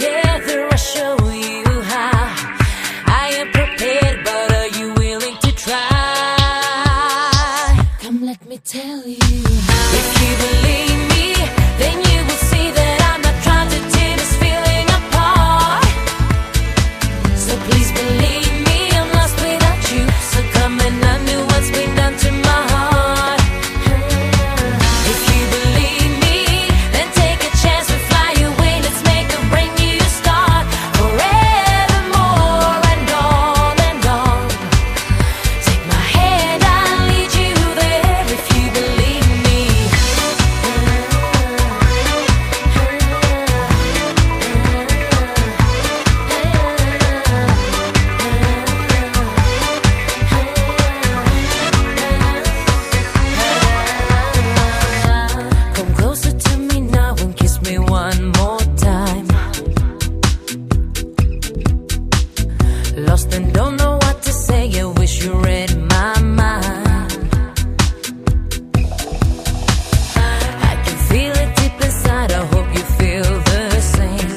together, I'll show you how. I am prepared, but are you willing to try? Come, let me tell you. If you believe me, then you will see that I'm not trying to tear this feeling apart. So please believe me, I'm lost without you. So come and undo what's been done to my heart. If you believe me, then take a chance to fly away. Let's make a brand new start, forevermore and on and on. Take my hand, I'll lead you there. If you believe me. Come closer to me now and kiss me one more time. Lost and don't know what to say, I wish you read my mind. I can feel it deep inside, I hope you feel the same.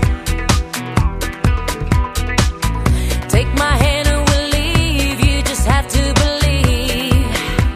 Take my hand and we'll leave, you just have to believe.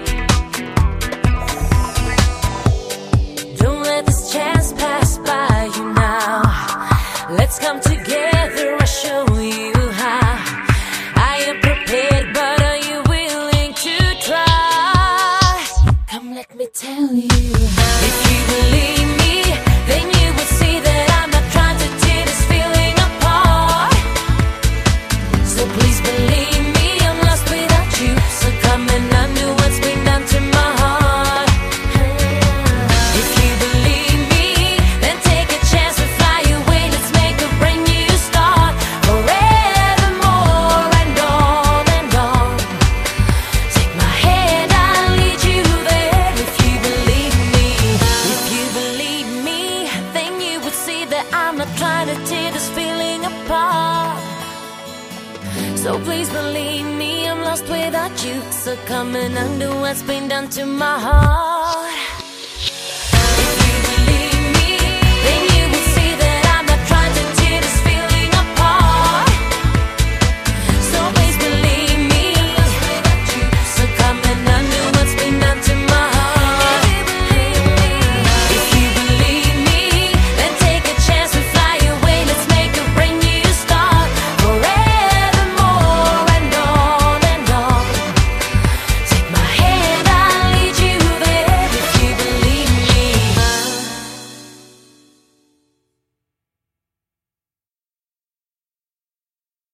Don't let this chance pass by you now. Let's come together, I'll show you how. I am prepared, but are you willing to try? Come, let me tell you. If you believe me, then you will see that I'm not trying to tear this feeling apart. So please believe me, I'm lost without you. So come and undo what's been done to my heart. If you believe me, then take a chance to fly away. Let's make a brand new start, forevermore and on and on. Take my hand, I'll lead you there. If you believe me, if you believe me, then you would see that I'm not trying to tear this feeling apart. So please believe me, I'm lost without you. So come and undo what's been done to my heart.